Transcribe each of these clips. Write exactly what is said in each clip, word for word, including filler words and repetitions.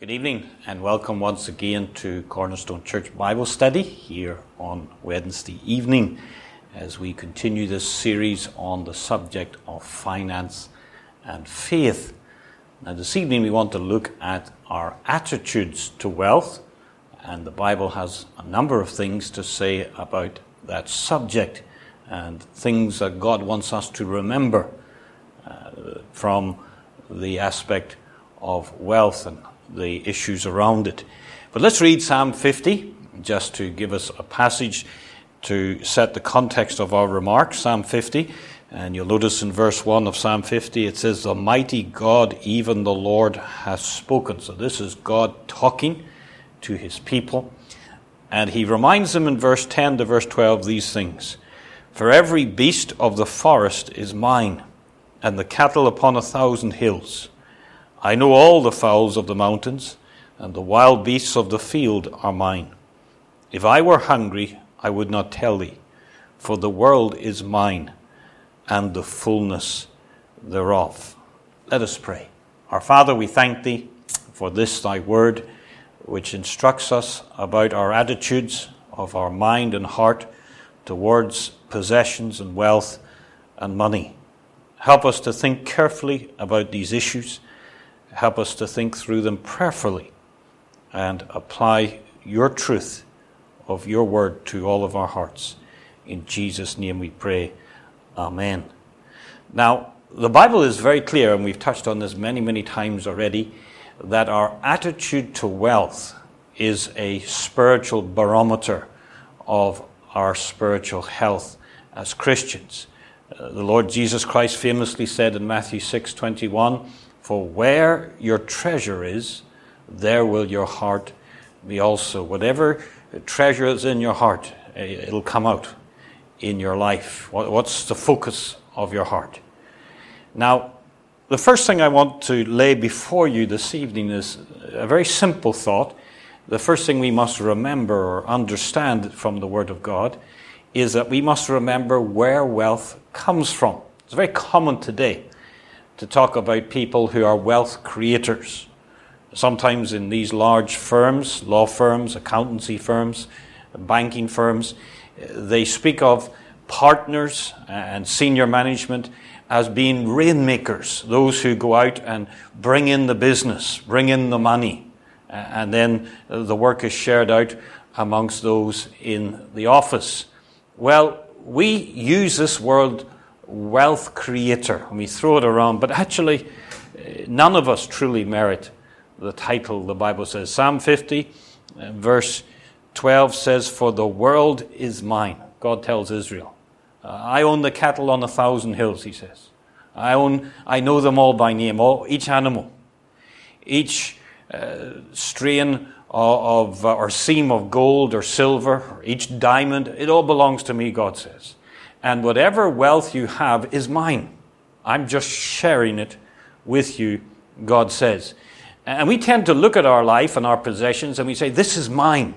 Good evening and welcome once again to Cornerstone Church Bible Study here on Wednesday evening as we continue this series on the subject of finance and faith. Now this evening we want to look at our attitudes to wealth, and the Bible has a number of things to say about that subject and things that God wants us to remember uh, from the aspect of wealth and the issues around it. But let's read Psalm fifty, just to give us a passage to set the context of our remarks. Psalm fifty, and you'll notice in verse one of Psalm fifty, it says, "The mighty God, even the Lord, has spoken." So this is God talking to his people. And he reminds them in verse ten to verse twelve these things. "For every beast of the forest is mine, and the cattle upon a thousand hills. I know all the fowls of the mountains, and the wild beasts of the field are mine. If I were hungry, I would not tell thee, for the world is mine, and the fullness thereof." Let us pray. Our Father, we thank thee for this thy word, which instructs us about our attitudes of our mind and heart towards possessions and wealth and money. Help us to think carefully about these issues. Help us to think through them prayerfully and apply your truth of your word to all of our hearts. In Jesus' name we pray. Amen. Now, the Bible is very clear, and we've touched on this many, many times already, that our attitude to wealth is a spiritual barometer of our spiritual health as Christians. Uh, the Lord Jesus Christ famously said in Matthew six twenty-one, "For where your treasure is, there will your heart be also." Whatever treasure is in your heart, it'll come out in your life. What's the focus of your heart? Now, the first thing I want to lay before you this evening is a very simple thought. The first thing we must remember or understand from the Word of God is that we must remember where wealth comes from. It's very common today to talk about people who are wealth creators. Sometimes in these large firms, law firms, accountancy firms, banking firms, they speak of partners and senior management as being rainmakers, those who go out and bring in the business, bring in the money, and then the work is shared out amongst those in the office. Well, we use this word wealth creator, and we throw it around, but actually none of us truly merit the title. The Bible says, Psalm fifty verse twelve says, "For the world is mine." God tells Israel, uh, "I own the cattle on a thousand hills," he says. I own, I know them all by name, all, each animal, each uh, strain of, of uh, or seam of gold or silver, or each diamond, it all belongs to me, God says. And whatever wealth you have is mine. I'm just sharing it with you, God says. And we tend to look at our life and our possessions and we say, this is mine.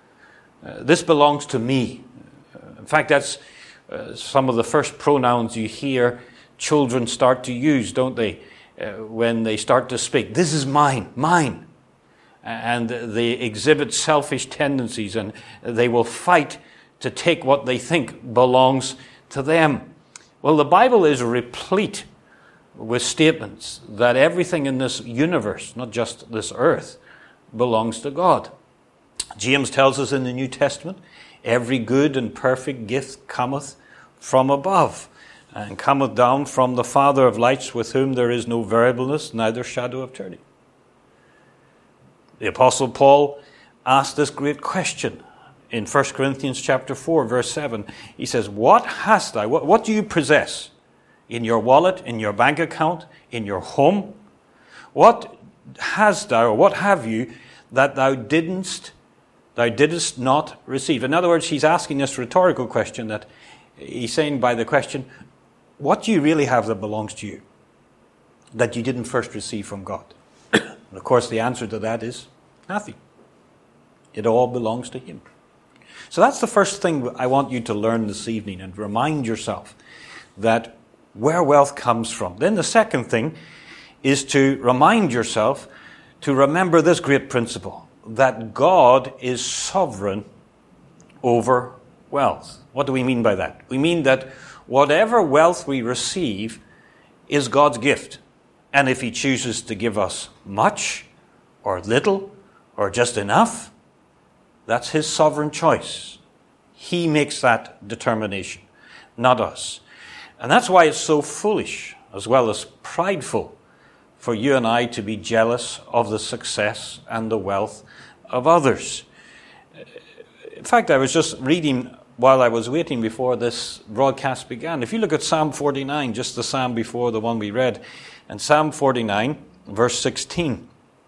Uh, this belongs to me. Uh, in fact, that's uh, some of the first pronouns you hear children start to use, don't they? Uh, when they start to speak. This is mine, mine. And they exhibit selfish tendencies and they will fight to take what they think belongs to them. Well, the Bible is replete with statements that everything in this universe, not just this earth, belongs to God. James tells us in the New Testament, "Every good and perfect gift cometh from above, and cometh down from the Father of lights, with whom there is no variableness, neither shadow of turning." The Apostle Paul asked this great question in First Corinthians chapter four, verse seven. He says, "What hast thou? What, what do you possess in your wallet, in your bank account, in your home? What hast thou, or what have you that thou didn't, thou didst not receive?" In other words, he's asking this rhetorical question that he's saying by the question, what do you really have that belongs to you that you didn't first receive from God? And of course, the answer to that is nothing. It all belongs to him. So that's the first thing I want you to learn this evening, and remind yourself that where wealth comes from. Then the second thing is to remind yourself to remember this great principle, that God is sovereign over wealth. What do we mean by that? We mean that whatever wealth we receive is God's gift. And if he chooses to give us much or little or just enough, that's his sovereign choice. He makes that determination, not us. And that's why it's so foolish as well as prideful for you and I to be jealous of the success and the wealth of others. In fact, I was just reading while I was waiting before this broadcast began. If you look at Psalm forty-nine, just the psalm before the one we read, and Psalm forty-nine, verse sixteen,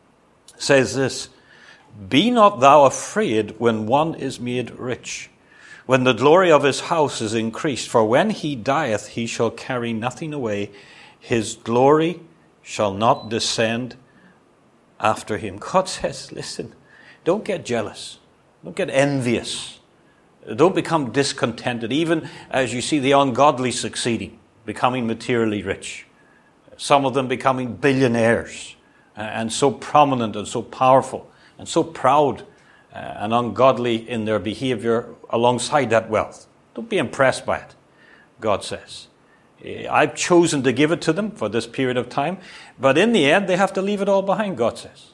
says this, "Be not thou afraid when one is made rich, when the glory of his house is increased. For when he dieth, he shall carry nothing away. His glory shall not descend after him." God says, listen, don't get jealous. Don't get envious. Don't become discontented, even as you see the ungodly succeeding, becoming materially rich. Some of them becoming billionaires, and so prominent and so powerful, and so proud uh, and ungodly in their behavior alongside that wealth. Don't be impressed by it, God says. I've chosen to give it to them for this period of time, but in the end they have to leave it all behind, God says.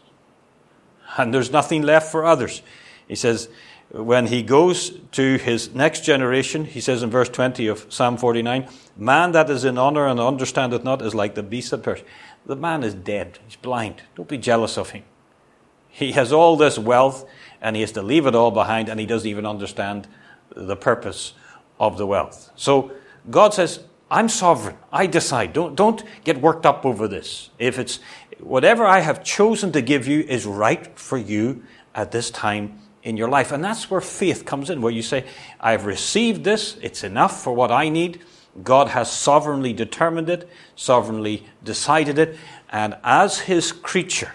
And there's nothing left for others. He says, when he goes to his next generation, he says in verse twenty of Psalm forty-nine, "Man that is in honor and understandeth not is like the beast that perish." The man is dead. He's blind. Don't be jealous of him. He has all this wealth and he has to leave it all behind, and he doesn't even understand the purpose of the wealth. So God says, I'm sovereign. I decide. Don't, don't get worked up over this. If it's whatever I have chosen to give you is right for you at this time in your life. And that's where faith comes in, where you say, I've received this. It's enough for what I need. God has sovereignly determined it, sovereignly decided it. And as his creature,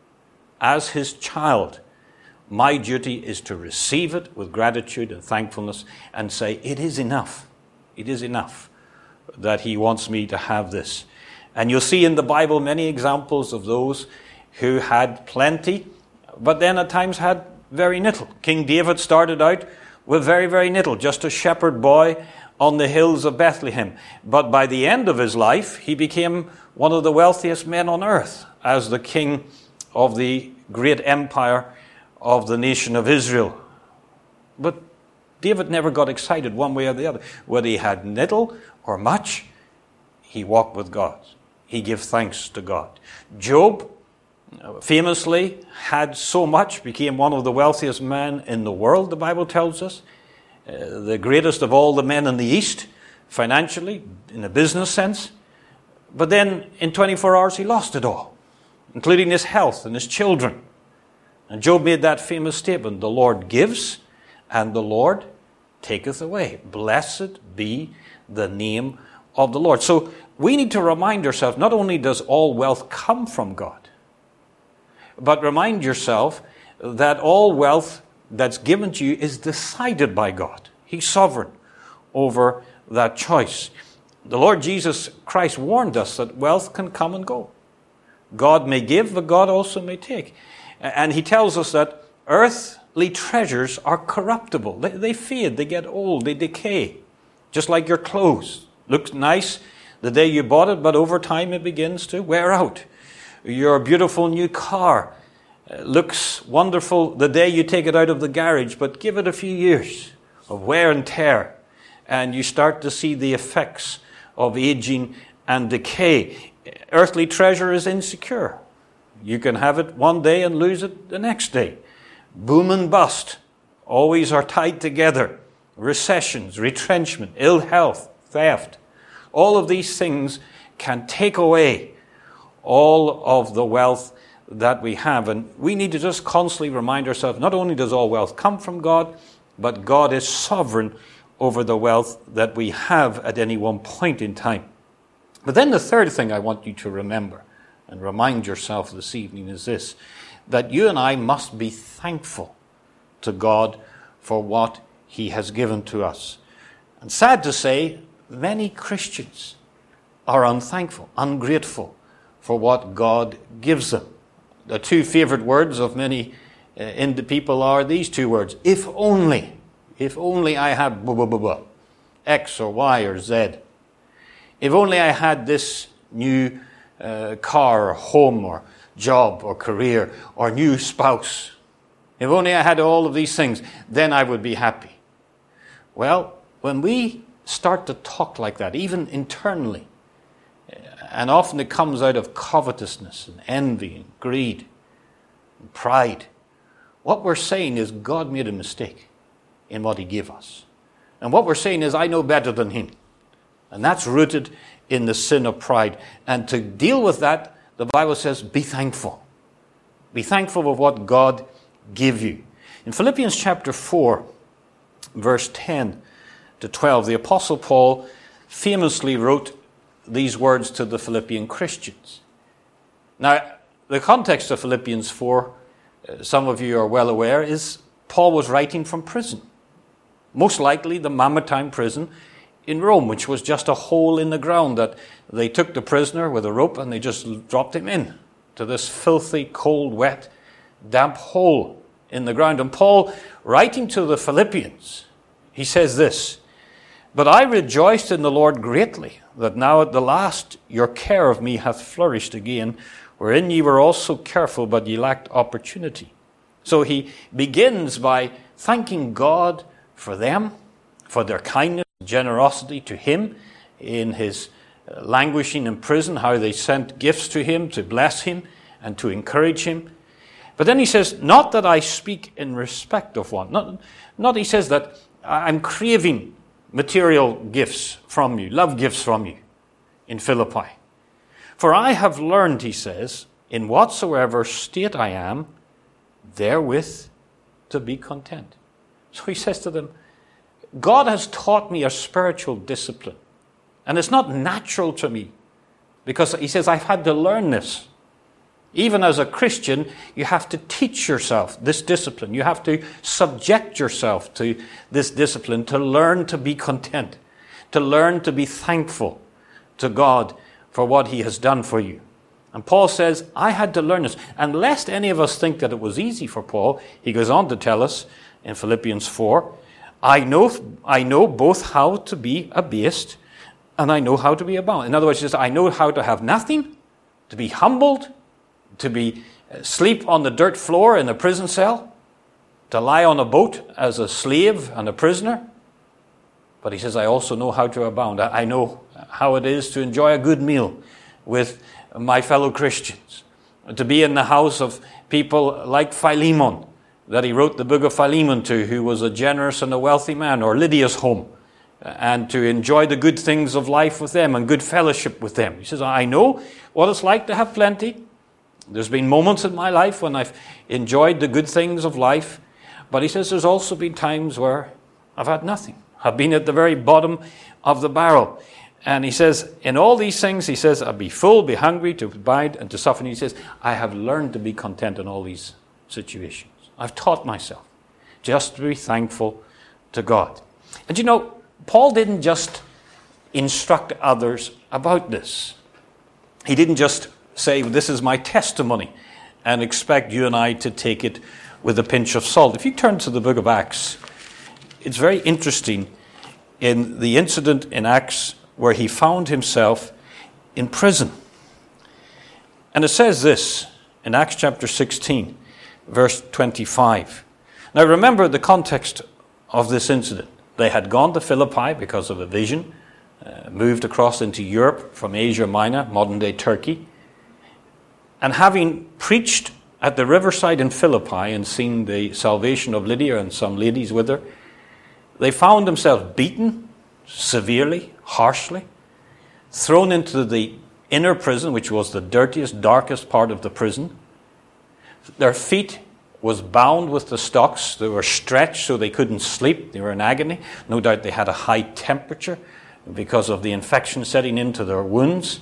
as his child, my duty is to receive it with gratitude and thankfulness and say, it is enough. It is enough that he wants me to have this. And you'll see in the Bible many examples of those who had plenty, but then at times had very little. King David started out with very, very little, just a shepherd boy on the hills of Bethlehem. But by the end of his life, he became one of the wealthiest men on earth as the king of the great empire of the nation of Israel. But David never got excited one way or the other. Whether he had little or much, he walked with God. He gave thanks to God. Job famously had so much, became one of the wealthiest men in the world, the Bible tells us. Uh, the greatest of all the men in the East, financially, in a business sense. But then in twenty-four hours he lost it all, including his health and his children. And Job made that famous statement, the Lord gives and the Lord taketh away. Blessed be the name of the Lord. So we need to remind ourselves, not only does all wealth come from God, but remind yourself that all wealth that's given to you is decided by God. He's sovereign over that choice. The Lord Jesus Christ warned us that wealth can come and go. God may give, but God also may take. And he tells us that earthly treasures are corruptible. They, they fade, they get old, they decay. Just like your clothes. Looks nice the day you bought it, but over time it begins to wear out. Your beautiful new car looks wonderful the day you take it out of the garage, but give it a few years of wear and tear, and you start to see the effects of aging and decay. Earthly treasure is insecure. You can have it one day and lose it the next day. Boom and bust always are tied together. Recessions, retrenchment, ill health, theft. All of these things can take away all of the wealth that we have. And we need to just constantly remind ourselves, not only does all wealth come from God, but God is sovereign over the wealth that we have at any one point in time. But then the third thing I want you to remember and remind yourself this evening is this, that you and I must be thankful to God for what he has given to us. And sad to say, many Christians are unthankful, ungrateful for what God gives them. the two favorite words of many uh, in the people are these two words. If only, if only I had blah, blah, blah, blah, X or Y or Z. If only I had this new uh, car or home or job or career or new spouse. If only I had all of these things, then I would be happy. Well, when we start to talk like that, even internally, and often it comes out of covetousness and envy and greed and pride, what we're saying is God made a mistake in what he gave us. And what we're saying is, I know better than him. And that's rooted in the sin of pride. And to deal with that, the Bible says, be thankful. Be thankful of what God gave you. In Philippians chapter four, verse ten to twelve, the Apostle Paul famously wrote these words to the Philippian Christians. Now, the context of Philippians four, uh, some of you are well aware, is Paul was writing from prison. Most likely the Mamertine prison in Rome, which was just a hole in the ground that they took the prisoner with a rope and they just dropped him in to this filthy, cold, wet, damp hole in the ground. And Paul, writing to the Philippians, he says this, but I rejoiced in the Lord greatly, that now at the last your care of me hath flourished again, wherein ye were also careful, but ye lacked opportunity. So he begins by thanking God for them, for their kindness, generosity to him in his languishing in prison, how they sent gifts to him to bless him and to encourage him. But then he says, not that I speak in respect of one. Not, not he says that I'm craving material gifts from you, love gifts from you in Philippi. For I have learned, he says, in whatsoever state I am, therewith to be content. So he says to them, God has taught me a spiritual discipline. And it's not natural to me. Because he says, I've had to learn this. Even as a Christian, you have to teach yourself this discipline. You have to subject yourself to this discipline to learn to be content. To learn to be thankful to God for what he has done for you. And Paul says, I had to learn this. And lest any of us think that it was easy for Paul, he goes on to tell us in Philippians four, I know, I know both how to be abased and I know how to be abound. In other words, he says, I know how to have nothing, to be humbled, to be sleep on the dirt floor in a prison cell, to lie on a boat as a slave and a prisoner. But he says, I also know how to abound. I know how it is to enjoy a good meal with my fellow Christians, to be in the house of people like Philemon, that he wrote the book of Philemon to, who was a generous and a wealthy man, or Lydia's home, and to enjoy the good things of life with them and good fellowship with them. He says, I know what it's like to have plenty. There's been moments in my life when I've enjoyed the good things of life, but he says there's also been times where I've had nothing. I've been at the very bottom of the barrel. And he says, in all these things, he says, I'll be full, be hungry, to abide, and to suffer. And he says, I have learned to be content in all these situations. I've taught myself just to be thankful to God. And you know, Paul didn't just instruct others about this. He didn't just say, this is my testimony, and expect you and I to take it with a pinch of salt. If you turn to the book of Acts, it's very interesting in the incident in Acts where he found himself in prison. And it says this in Acts chapter sixteen, verse twenty-five. Now remember the context of this incident. They had gone to Philippi because of a vision, uh, moved across into Europe from Asia Minor, modern-day Turkey. And having preached at the riverside in Philippi and seen the salvation of Lydia and some ladies with her, they found themselves beaten severely, harshly, thrown into the inner prison, which was the dirtiest, darkest part of the prison. Their feet was bound with the stocks. They were stretched so they couldn't sleep. They were in agony. No doubt they had a high temperature because of the infection setting into their wounds.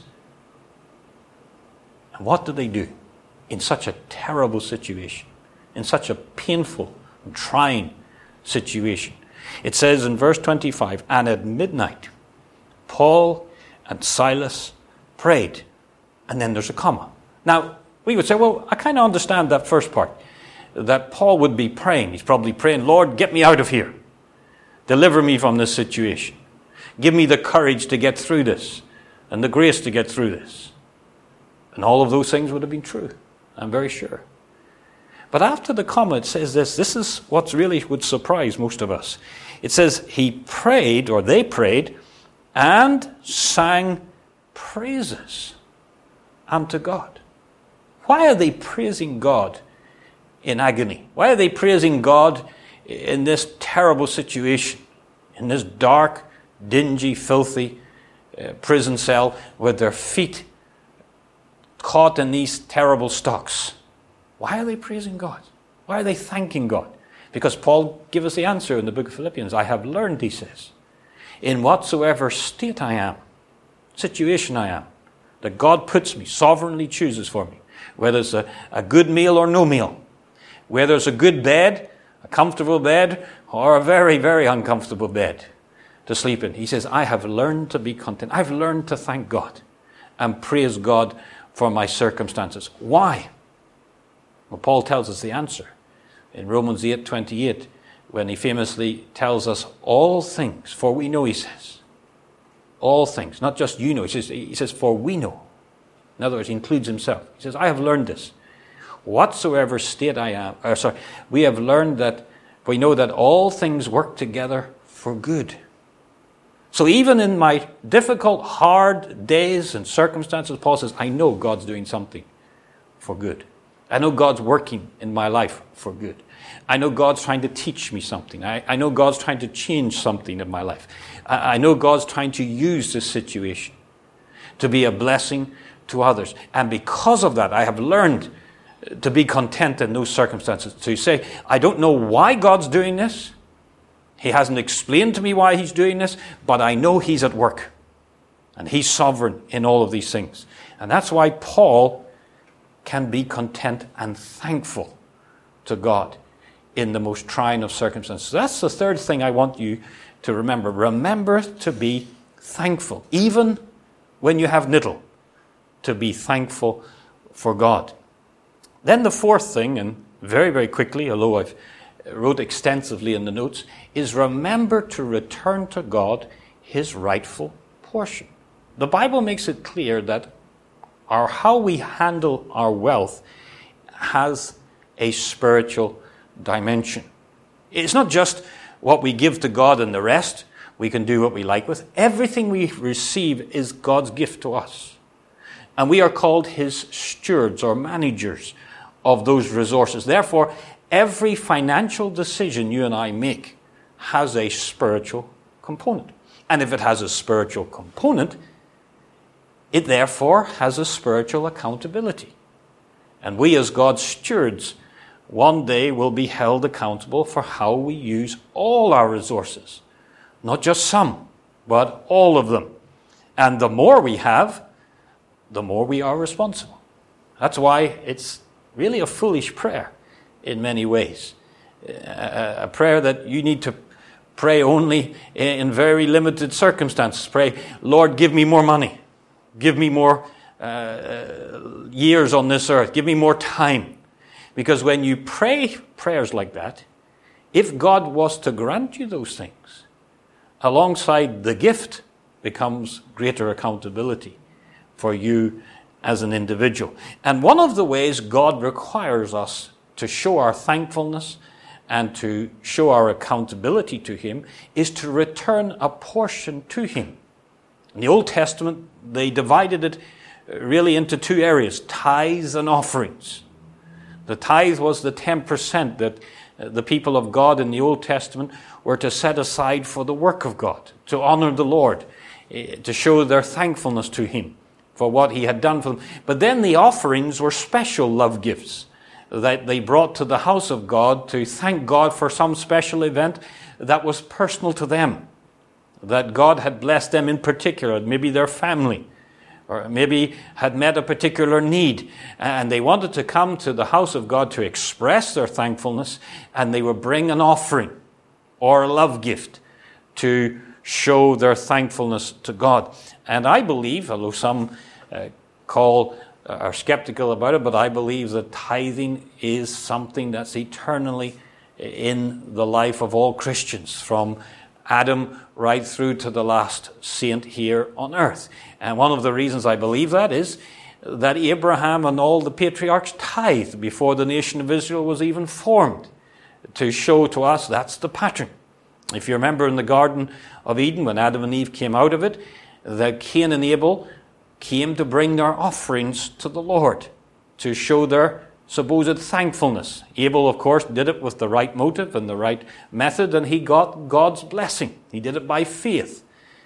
And what did they do in such a terrible situation, in such a painful and trying situation? It says in verse twenty-five, and at midnight, Paul and Silas prayed. And then there's a comma. Now, We would say, well, I kind of understand that first part, that Paul would be praying. He's probably praying, Lord, get me out of here. Deliver me from this situation. Give me the courage to get through this and the grace to get through this. And all of those things would have been true, I'm very sure. But after the comma, it says this. This is what really would surprise most of us. It says, he prayed, or they prayed, and sang praises unto God. Why are they praising God in agony? Why are they praising God in this terrible situation, in this dark, dingy, filthy uh, prison cell with their feet caught in these terrible stocks? Why are they praising God? Why are they thanking God? Because Paul gives us the answer in the book of Philippians. I have learned, he says, in whatsoever state I am, situation I am, that God puts me, sovereignly chooses for me, whether it's a, a good meal or no meal, whether it's a good bed, a comfortable bed, or a very, very uncomfortable bed to sleep in. He says, I have learned to be content. I've learned to thank God and praise God for my circumstances. Why? Well, Paul tells us the answer in Romans eight twenty-eight, when he famously tells us all things, for we know, he says. All things, not just you know. He says, he says, for we know. In other words, he includes himself. He says, I have learned this. Whatsoever state I am, or sorry, we have learned that, we know that all things work together for good. So even in my difficult, hard days and circumstances, Paul says, I know God's doing something for good. I know God's working in my life for good. I know God's trying to teach me something. I, I know God's trying to change something in my life. I, I know God's trying to use this situation to be a blessing to others. And because of that, I have learned to be content in those circumstances. To say, I don't know why God's doing this. He hasn't explained to me why he's doing this, but I know he's at work. And he's sovereign in all of these things. And that's why Paul can be content and thankful to God in the most trying of circumstances. That's the third thing I want you to remember. Remember to be thankful, even when you have little, to be thankful for God. Then the fourth thing, and very, very quickly, although I've wrote extensively in the notes, is remember to return to God his rightful portion. The Bible makes it clear that our how we handle our wealth has a spiritual dimension. It's not just what we give to God and the rest we can do what we like with. Everything we receive is God's gift to us. And we are called his stewards or managers of those resources. Therefore, every financial decision you and I make has a spiritual component. And if it has a spiritual component, it therefore has a spiritual accountability. And we as God's stewards one day will be held accountable for how we use all our resources. Not just some, but all of them. And the more we have, the more we are responsible. That's why it's really a foolish prayer in many ways. A prayer that you need to pray only in very limited circumstances. Pray, Lord, give me more money. Give me more uh, years on this earth. Give me more time. Because when you pray prayers like that, if God was to grant you those things, alongside the gift becomes greater accountability for you as an individual. And one of the ways God requires us to show our thankfulness and to show our accountability to him is to return a portion to him. In the Old Testament, they divided it really into two areas, tithes and offerings. The tithe was the ten percent that the people of God in the Old Testament were to set aside for the work of God, to honor the Lord, to show their thankfulness to him for what he had done for them. But then the offerings were special love gifts that they brought to the house of God to thank God for some special event that was personal to them, that God had blessed them in particular, maybe their family, or maybe had met a particular need, and they wanted to come to the house of God to express their thankfulness, and they would bring an offering or a love gift to show their thankfulness to God. And I believe, although some uh, call are skeptical about it, but I believe that tithing is something that's eternally in the life of all Christians, from Adam right through to the last saint here on earth. And one of the reasons I believe that is that Abraham and all the patriarchs tithed before the nation of Israel was even formed, to show to us that's the pattern. If you remember in the Garden of Eden, when Adam and Eve came out of it, that Cain and Abel came to bring their offerings to the Lord, to show their supposed thankfulness. Abel, of course, did it with the right motive and the right method, and he got God's blessing. He did it by faith,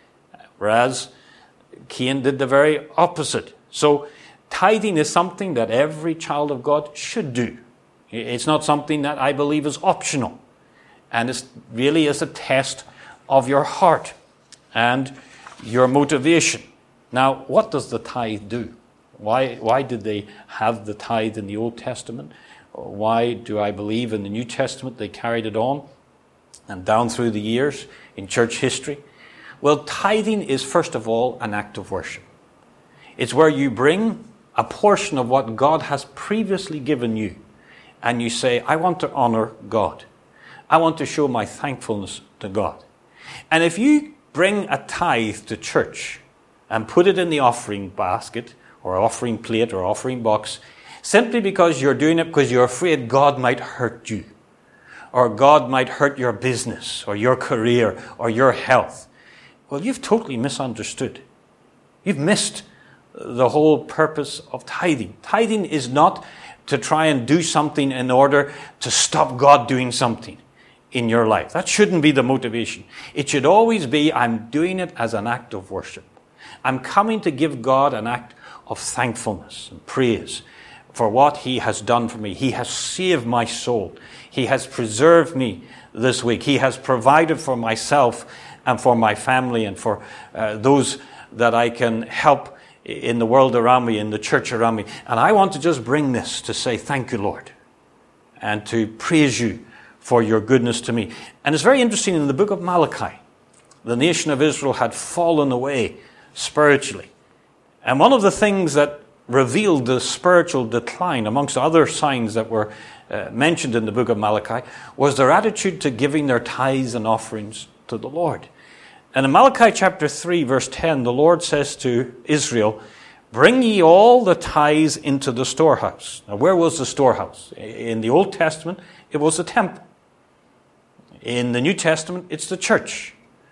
whereas Cain did the very opposite. So tithing is something that every child of God should do. It's not something that I believe is optional, and it really is a test of your heart and your motivation. Now, what does the tithe do? Why, why did they have the tithe in the Old Testament? Why do I believe in the New Testament they carried it on and down through the years in church history? Well, tithing is first of all an act of worship. It's where you bring a portion of what God has previously given you, and you say, I want to honor God. I want to show my thankfulness to God. And if you bring a tithe to church and put it in the offering basket or offering plate or offering box, simply because you're doing it because you're afraid God might hurt you, or God might hurt your business or your career or your health, well, you've totally misunderstood. You've missed the whole purpose of tithing. Tithing is not to try and do something in order to stop God doing something in your life. That shouldn't be the motivation. It should always be, I'm doing it as an act of worship. I'm coming to give God an act of thankfulness and praise for what He has done for me. He has saved my soul. He has preserved me this week. He has provided for myself and for my family and for uh, those that I can help in the world around me, in the church around me. And I want to just bring this to say thank you, Lord, and to praise you for your goodness to me. And it's very interesting, in the book of Malachi, the nation of Israel had fallen away spiritually. And one of the things that revealed the spiritual decline, amongst other signs that were uh, mentioned in the book of Malachi, was their attitude to giving their tithes and offerings to the Lord. And in Malachi chapter three, verse ten, the Lord says to Israel, bring ye all the tithes into the storehouse. Now, where was the storehouse? In the Old Testament, it was the temple. In the New Testament, it's the church.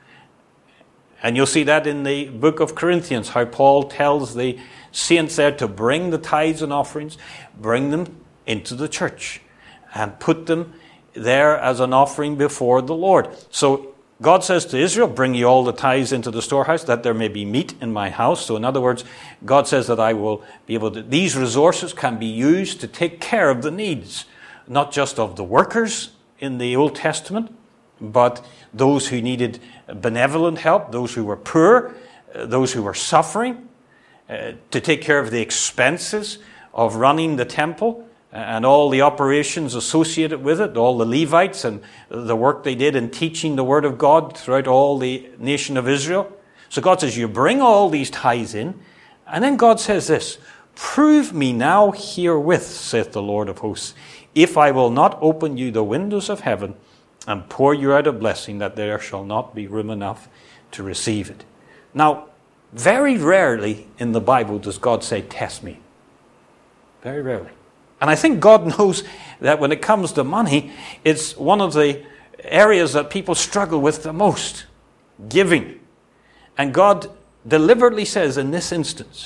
And you'll see that in the book of Corinthians, how Paul tells the saints there to bring the tithes and offerings, bring them into the church, and put them there as an offering before the Lord. So God says to Israel, bring ye all the tithes into the storehouse, that there may be meat in my house. So in other words, God says that I will be able to, these resources can be used to take care of the needs, not just of the workers in the Old Testament, but those who needed benevolent help, those who were poor, uh, those who were suffering, uh, to take care of the expenses of running the temple and all the operations associated with it, all the Levites and the work they did in teaching the Word of God throughout all the nation of Israel. So God says, you bring all these tithes in, and then God says this, prove me now herewith, saith the Lord of hosts, if I will not open you the windows of heaven and pour you out a blessing, that there shall not be room enough to receive it. Now, very rarely in the Bible does God say, test me. Very rarely. And I think God knows that when it comes to money, it's one of the areas that people struggle with the most, giving. And God deliberately says in this instance,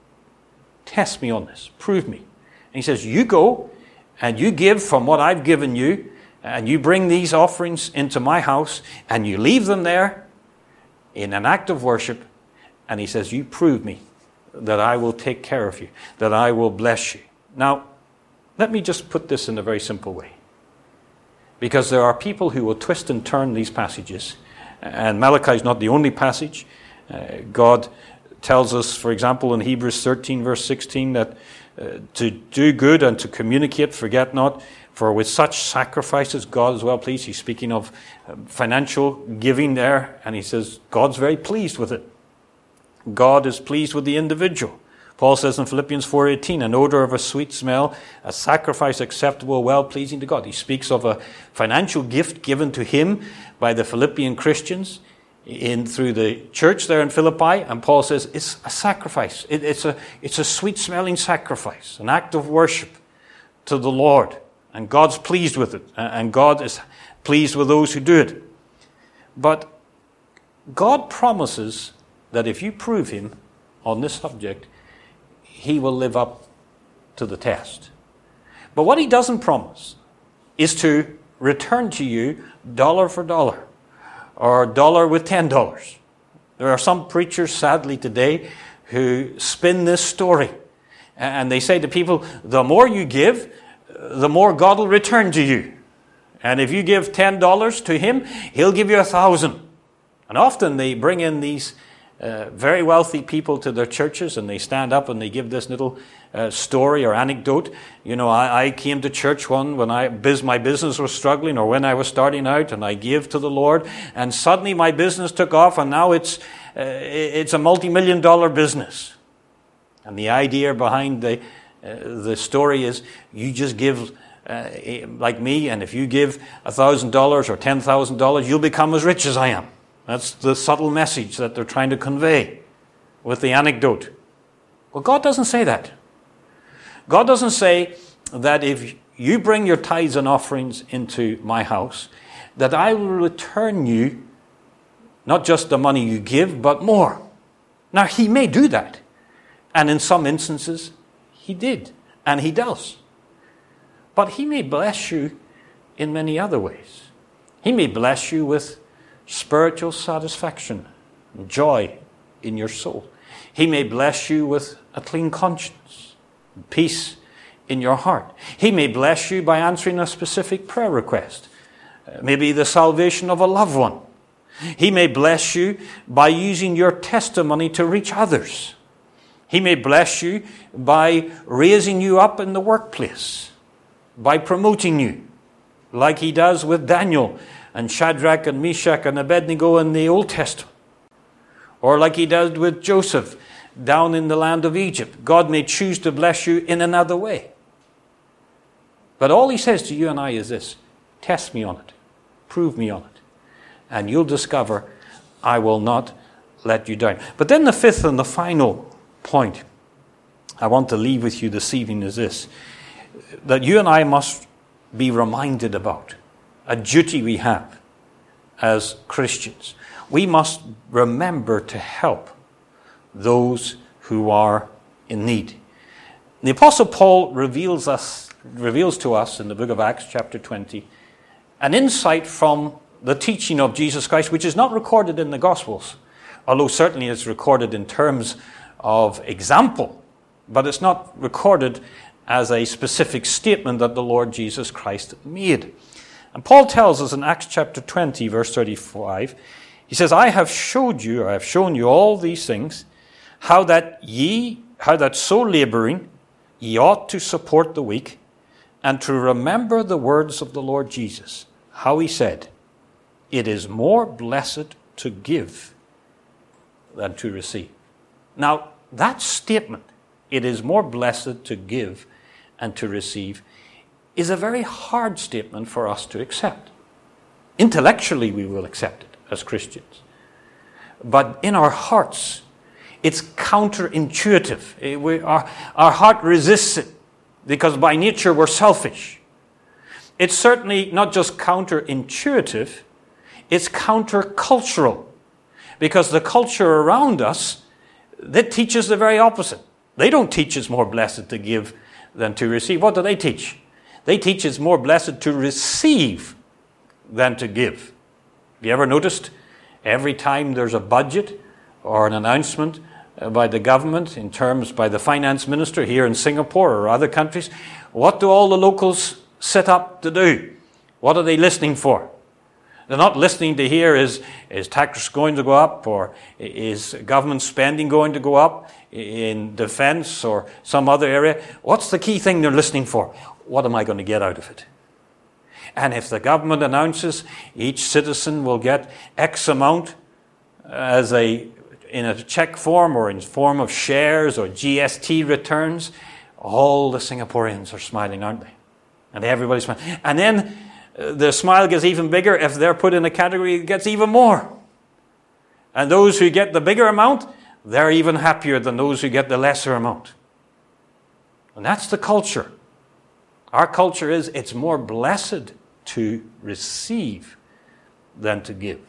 test me on this, prove me. And He says, you go and you give from what I've given you, and you bring these offerings into my house, and you leave them there in an act of worship, and He says, you prove me that I will take care of you, that I will bless you. Now, let me just put this in a very simple way, because there are people who will twist and turn these passages, and Malachi is not the only passage. Uh, God tells us, for example, in Hebrews thirteen, verse sixteen, that uh, to do good and to communicate, forget not, for with such sacrifices God is well pleased. He's speaking of financial giving there, and he says God's very pleased with it. God is pleased with the individual. Paul says in Philippians four eighteen, an odor of a sweet smell, a sacrifice acceptable, well-pleasing to God. He speaks of a financial gift given to him by the Philippian Christians in through the church there in Philippi, and Paul says it's a sacrifice. It, it's a it's a sweet-smelling sacrifice, an act of worship to the Lord, and God's pleased with it, and God is pleased with those who do it. But God promises that if you prove him on this subject, he will live up to the test. But what he doesn't promise is to return to you dollar for dollar, or a dollar with ten dollars. There are some preachers, sadly, today who spin this story. And they say to people, the more you give, the more God will return to you. And if you give ten dollars to him, he'll give you a thousand. And often they bring in these uh, very wealthy people to their churches, and they stand up and they give this little uh, story or anecdote. You know, I, I came to church one when I biz, my business was struggling, or when I was starting out, and I gave to the Lord, and suddenly my business took off, and now it's uh, it's a multi-million dollar business. And the idea behind the uh, the story is, you just give uh, like me, and if you give a thousand dollars or ten thousand dollars, you'll become as rich as I am. That's the subtle message that they're trying to convey with the anecdote. Well, God doesn't say that. God doesn't say that if you bring your tithes and offerings into my house, that I will return you not just the money you give, but more. Now, he may do that. And in some instances, he did. And he does. But he may bless you in many other ways. He may bless you with spiritual satisfaction, joy in your soul. He may bless you with a clean conscience, peace in your heart. He may bless you by answering a specific prayer request, maybe the salvation of a loved one. He may bless you by using your testimony to reach others. He may bless you by raising you up in the workplace, by promoting you, like he does with Daniel and Shadrach and Meshach and Abednego in the Old Testament. Or like he does with Joseph down in the land of Egypt. God may choose to bless you in another way. But all he says to you and I is this: test me on it. Prove me on it. And you'll discover I will not let you down. But then the fifth and the final point I want to leave with you this evening is this: that you and I must be reminded about a duty we have as Christians. We must remember to help those who are in need. The Apostle Paul reveals us, reveals to us in the book of Acts, chapter twenty, an insight from the teaching of Jesus Christ, which is not recorded in the Gospels, although certainly it's recorded in terms of example, but it's not recorded as a specific statement that the Lord Jesus Christ made. And Paul tells us in Acts chapter twenty, verse thirty-five, he says, I have showed you, or I have shown you all these things, how that ye, how that so laboring, ye ought to support the weak, and to remember the words of the Lord Jesus, how he said, it is more blessed to give than to receive. Now, that statement, it is more blessed to give and to receive, is a very hard statement for us to accept. Intellectually, we will accept it as Christians. But in our hearts, it's counterintuitive. We, our, our heart resists it because by nature we're selfish. It's certainly not just counterintuitive, it's countercultural. Because the culture around us, that teaches the very opposite. They don't teach it's more blessed to give than to receive. What do they teach? They teach it's more blessed to receive than to give. Have you ever noticed every time there's a budget or an announcement by the government in terms by the finance minister here in Singapore or other countries, what do all the locals set up to do? What are they listening for? They're not listening to hear is, is tax going to go up, or is government spending going to go up in defense or some other area. What's the key thing they're listening for? What am I going to get out of it? And if the government announces each citizen will get X amount as a in a check form or in form of shares or G S T returns, all the Singaporeans are smiling, aren't they? And everybody's smiling. And then uh, the smile gets even bigger. If they're put in a category, it gets even more. And those who get the bigger amount, they're even happier than those who get the lesser amount. And that's the culture. Our culture is, it's more blessed to receive than to give.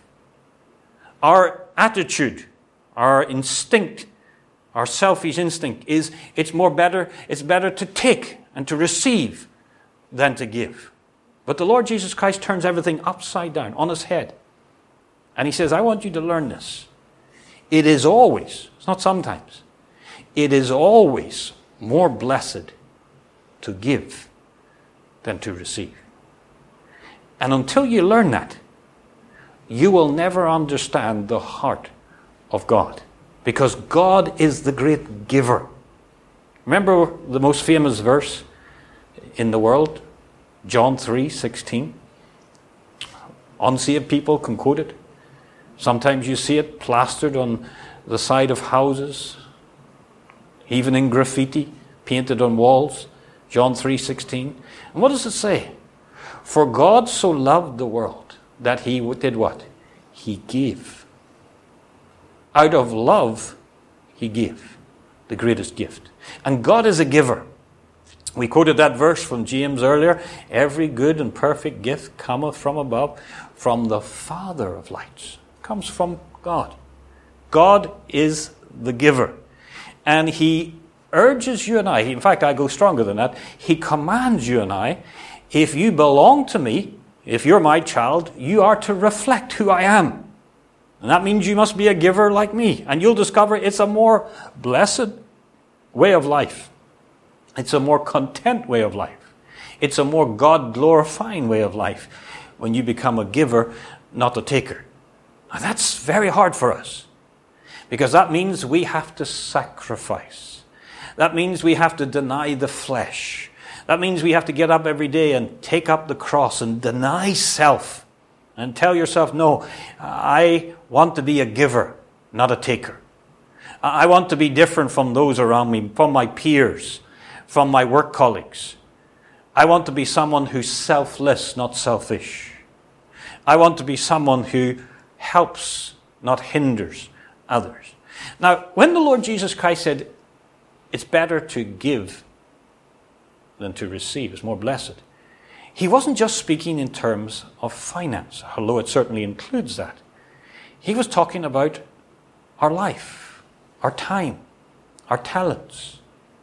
Our attitude, our instinct, our selfish instinct is, it's more better, it's better to take and to receive than to give. But the Lord Jesus Christ turns everything upside down, on his head. And he says, I want you to learn this. It is always, it's not sometimes, it is always more blessed to give than to receive. And until you learn that, you will never understand the heart of God. Because God is the great giver. Remember the most famous verse in the world? John three sixteen. Unsaved people can quote it. Sometimes you see it plastered on the side of houses, even in graffiti, painted on walls. John three sixteen. And what does it say? For God so loved the world that he did what? He gave. Out of love, he gave the greatest gift. And God is a giver. We quoted that verse from James earlier. Every good and perfect gift cometh from above, from the Father of lights. Comes from God. God is the giver. And he urges you and I, in fact, I go stronger than that, he commands you and I, if you belong to me, if you're my child, you are to reflect who I am. And that means you must be a giver like me. And you'll discover it's a more blessed way of life. It's a more content way of life. It's a more God-glorifying way of life when you become a giver, not a taker. Now that's very hard for us. Because that means we have to sacrifice. That means we have to deny the flesh. That means we have to get up every day and take up the cross and deny self. And tell yourself, no, I want to be a giver, not a taker. I want to be different from those around me, from my peers, from my work colleagues. I want to be someone who's selfless, not selfish. I want to be someone who helps, not hinders others. Now, when the Lord Jesus Christ said, it's better to give than to receive, it's more blessed, he wasn't just speaking in terms of finance, although it certainly includes that. He was talking about our life, our time, our talents,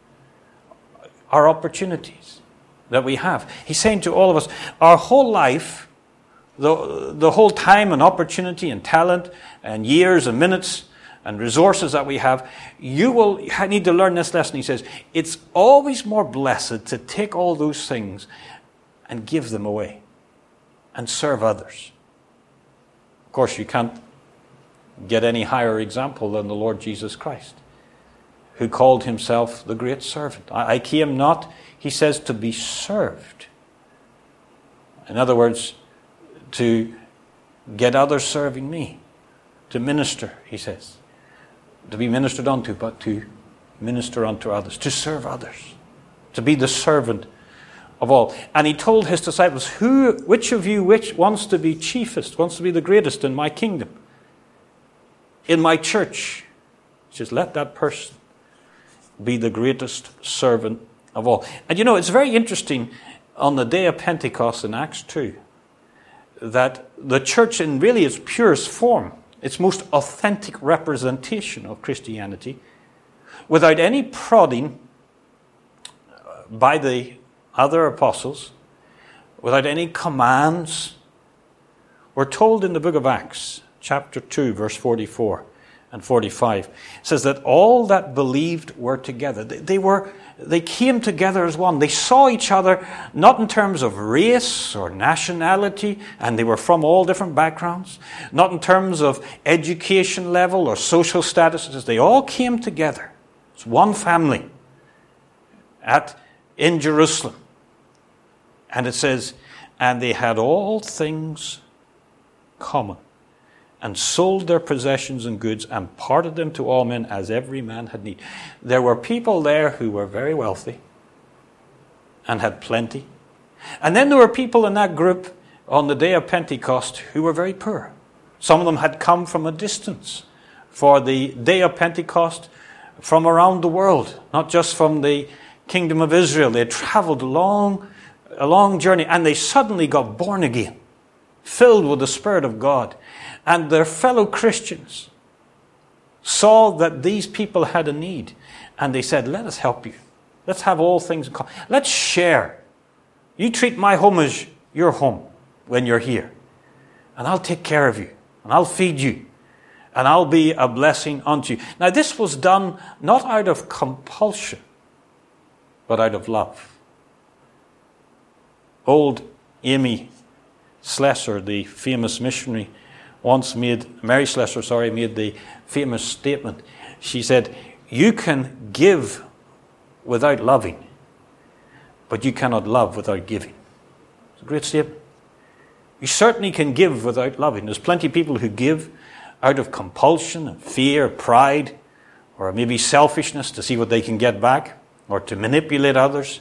our opportunities that we have. He's saying to all of us, our whole life, the, the whole time and opportunity and talent and years and minutes and resources that we have, you will need to learn this lesson. He says, it's always more blessed to take all those things and give them away and serve others. Of course, you can't get any higher example than the Lord Jesus Christ, who called himself the great servant. I came not, he says, to be served. In other words, to get others serving me, to minister, he says. To be ministered unto, but to minister unto others, to serve others, to be the servant of all. And he told his disciples, who, which of you which wants to be chiefest, wants to be the greatest in my kingdom, in my church? He says, let that person be the greatest servant of all. And you know, it's very interesting on the day of Pentecost in Acts two, that the church in really its purest form, its most authentic representation of Christianity, without any prodding by the other apostles, without any commands, we're told in the book of Acts, chapter two, verse forty-four and forty-five, it says that all that believed were together. They, they were, they came together as one. They saw each other not in terms of race or nationality, and they were from all different backgrounds, not in terms of education level or social statuses. They all came together. It's one family at in Jerusalem. And it says, and they had all things common. and sold their possessions and goods and parted them to all men as every man had need. There were people there who were very wealthy and had plenty. And then there were people in that group on the day of Pentecost who were very poor. Some of them had come from a distance for the day of Pentecost from around the world, not just from the kingdom of Israel. They had traveled a long, a long journey, and they suddenly got born again, filled with the Spirit of God. And their fellow Christians saw that these people had a need, and they said, let us help you. Let's have all things in common. Let's share. You treat my home as your home when you're here, and I'll take care of you, and I'll feed you, and I'll be a blessing unto you. Now, this was done not out of compulsion, but out of love. Old Amy Slessor, the famous missionary, once made, Mary Slessor, sorry, made the famous statement. She said, you can give without loving, but you cannot love without giving. It's a great statement. You certainly can give without loving. There's plenty of people who give out of compulsion and fear, pride, or maybe selfishness to see what they can get back, or to manipulate others.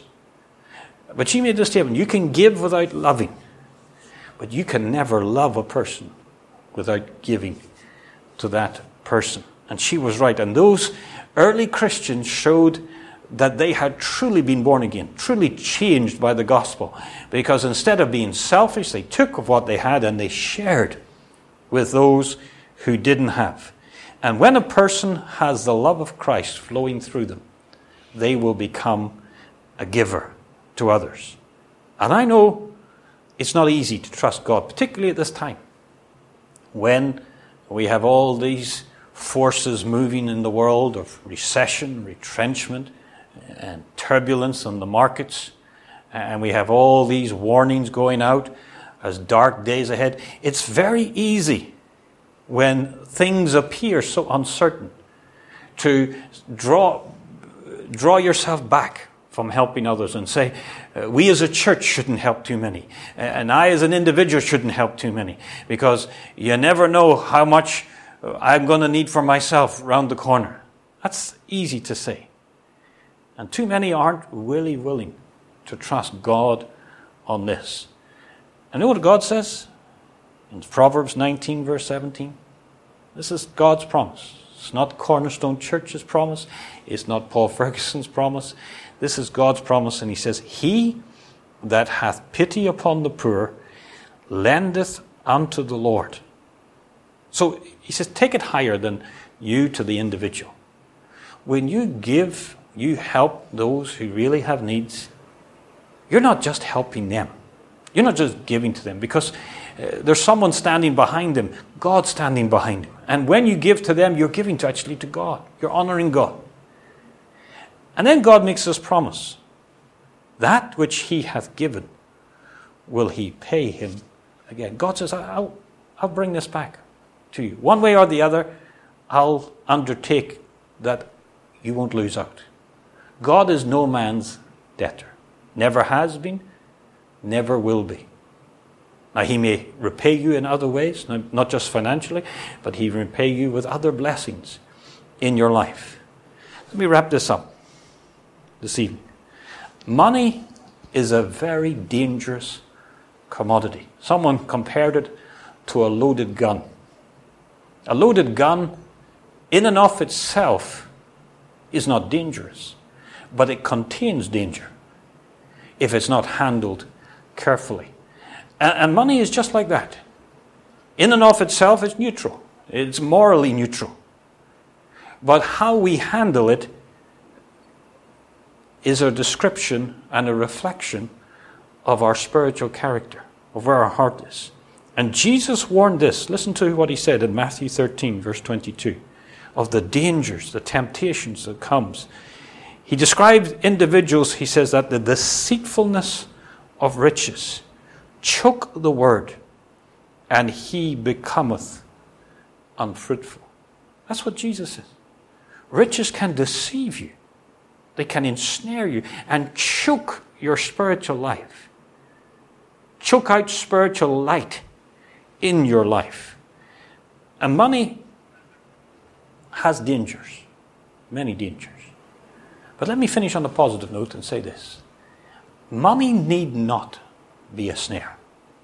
But she made this statement, you can give without loving, but you can never love a person without giving to that person. And she was right. And those early Christians showed that they had truly been born again, truly changed by the gospel. Because instead of being selfish, they took of what they had and they shared with those who didn't have. And when a person has the love of Christ flowing through them, they will become a giver to others. And I know it's not easy to trust God, particularly at this time, when we have all these forces moving in the world of recession, retrenchment, and turbulence on the markets, and we have all these warnings going out as dark days ahead. It's very easy when things appear so uncertain to draw draw yourself back from helping others and say, uh, we as a church shouldn't help too many. And I as an individual shouldn't help too many. Because you never know how much I'm going to need for myself round the corner. That's easy to say. And too many aren't really willing to trust God on this. And you know what God says? In Proverbs nineteen, verse seventeen. This is God's promise. It's not Cornerstone Church's promise. It's not Paul Ferguson's promise. This is God's promise, and he says, he that hath pity upon the poor lendeth unto the Lord. So he says, take it higher than you to the individual. When you give, you help those who really have needs, you're not just helping them. You're not just giving to them, because uh, there's someone standing behind them, God standing behind them. And when you give to them, you're giving to actually to God. You're honoring God. And then God makes this promise. That which he hath given will he pay him again. God says, I'll, I'll bring this back to you. One way or the other, I'll undertake that you won't lose out. God is no man's debtor. Never has been, never will be. Now, he may repay you in other ways, not just financially, but he will repay you with other blessings in your life. Let me wrap this up this evening. Money is a very dangerous commodity. Someone compared it to a loaded gun. A loaded gun, in and of itself, is not dangerous, but it contains danger if it's not handled carefully. And money is just like that. In and of itself, it's neutral. It's morally neutral. But how we handle it is a description and a reflection of our spiritual character, of where our heart is. And Jesus warned this. Listen to what he said in Matthew thirteen, verse twenty-two, of the dangers, the temptations that comes. He described individuals, he says, that the deceitfulness of riches choke the word, and he becometh unfruitful. That's what Jesus says. Riches can deceive you. They can ensnare you and choke your spiritual life. Choke out spiritual light in your life. And money has dangers, many dangers. But let me finish on a positive note and say this. Money need not be a snare.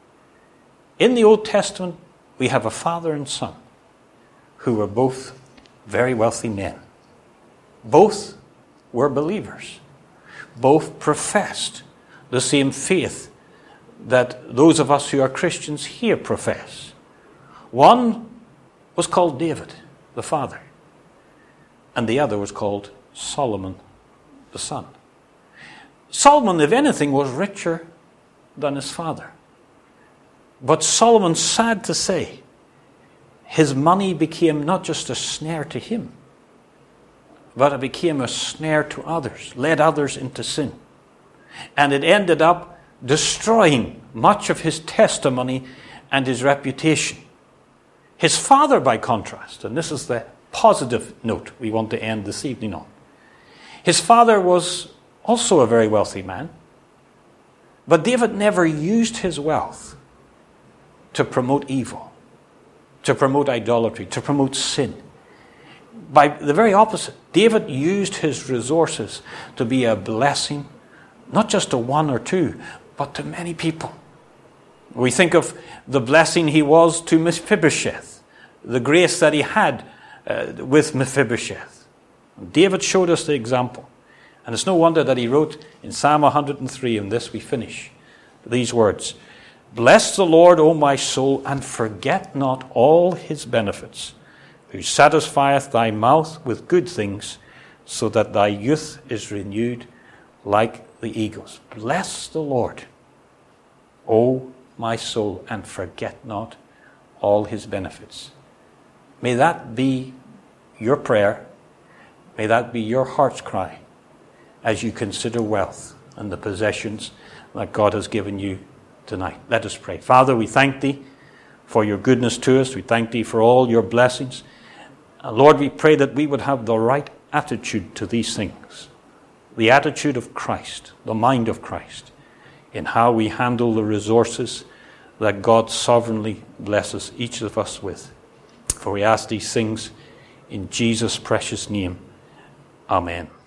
In the Old Testament, we have a father and son who were both very wealthy men. Both were believers. Both professed the same faith that those of us who are Christians here profess. One was called David, the father, and the other was called Solomon, the son. Solomon, if anything, was richer than his father. But Solomon, sad to say, his money became not just a snare to him, but it became a snare to others, led others into sin. And it ended up destroying much of his testimony and his reputation. His father, by contrast, and this is the positive note we want to end this evening on. His father was also a very wealthy man, but David never used his wealth to promote evil, to promote idolatry, to promote sin. By the very opposite, David used his resources to be a blessing, not just to one or two, but to many people. We think of the blessing he was to Mephibosheth, the grace that he had uh, with Mephibosheth. David showed us the example. And it's no wonder that he wrote in Psalm one hundred three, and this we finish, these words, "Bless the Lord, O my soul, and forget not all his benefits, who satisfieth thy mouth with good things, so that thy youth is renewed like the eagles." Bless the Lord, O my soul, and forget not all his benefits. May that be your prayer. May that be your heart's cry as you consider wealth and the possessions that God has given you tonight. Let us pray. Father, we thank thee for your goodness to us. We thank thee for all your blessings. And Lord, we pray that we would have the right attitude to these things, the attitude of Christ, the mind of Christ, in how we handle the resources that God sovereignly blesses each of us with. For we ask these things in Jesus' precious name. Amen.